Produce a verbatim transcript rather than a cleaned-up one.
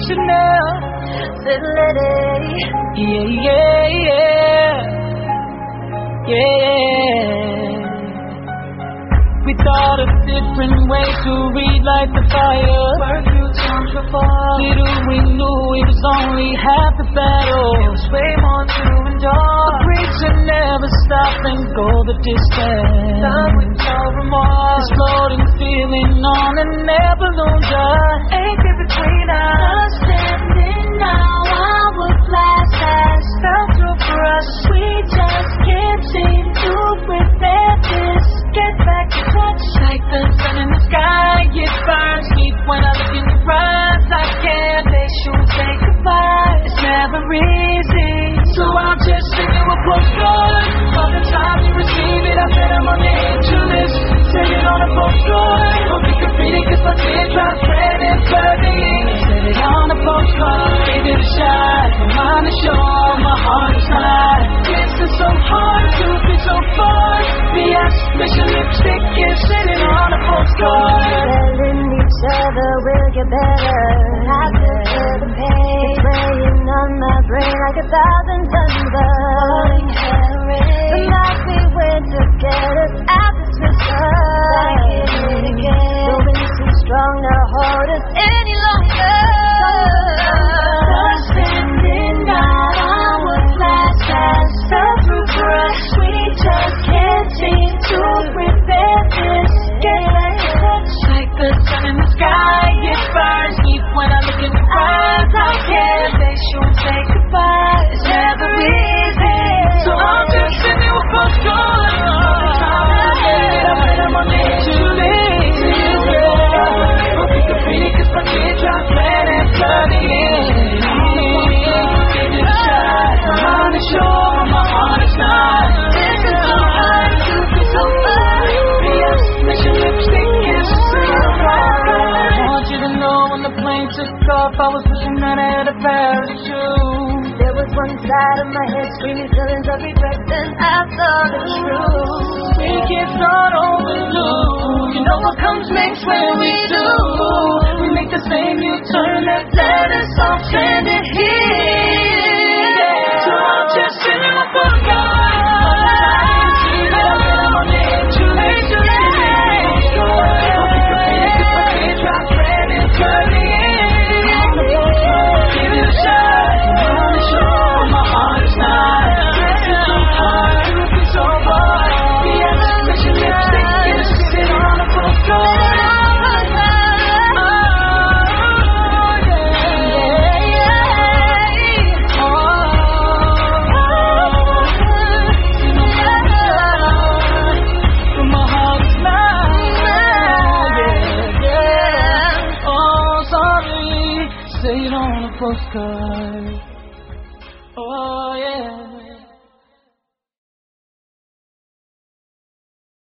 Chanel, said lady, yeah, yeah, yeah, yeah. We thought of different ways to relight the fire. Little we knew it was only half the battle. It was way more to endure. Agreed to never stop and go the distance. Done with no remorse. This floating feeling on an air balloon just ain't in between us. Standing now, our glass has fell through for us. We just can't seem to prevent this. Get back to touch like the sun in the sky. It burns deep when I look in your eyes. I can't let you say goodbye. It's never easy, so I'll just sing you a postcard. By the time you receive it, I bet I'm on the angel list. Send it on a postcard. Hope you can read it, cause my teardrops red and burning. Send it on a postcard. Give it a shot. My mind is sure, my heart is not. It's so hard to be so far. The special lipstick is sitting on a postcard. Telling each other we'll get better. I feel feel the pain. It's weighing on my brain like a thousand tons of falling rain. The night we went to get us out this misery. Like it again. The wind's too strong to hold us any longer. Standing out, our glass has fell through for us. We just can't seem to prevent this. Get back to touch like the sun in the sky. It burns deep when I look in your eyes. I can't face you and say goodbye. It's never easy, so I'll just send you a postcard. I'm on the edge of this. Hope you can read it, cause my teardrops red and burning. Give it a shot. My mind is sure, my heart is not. This is so hard to be so far. Special lipstick is sitting on. I want you to know when the plane took off, I was wishing that I had a parachute. There was one side of my head screaming feelings of regret, then I saw the truth. We can't start over new. You know what comes next when we do. We make the same U-turn that led us off stranded here. So I'll just send you a postcard. I'm on the edge of this. Give it a shot. I'm sure my heart is not. It's so hard to be so hard. The special lipstick is sitting on a postcard. Postcard. Oh yeah.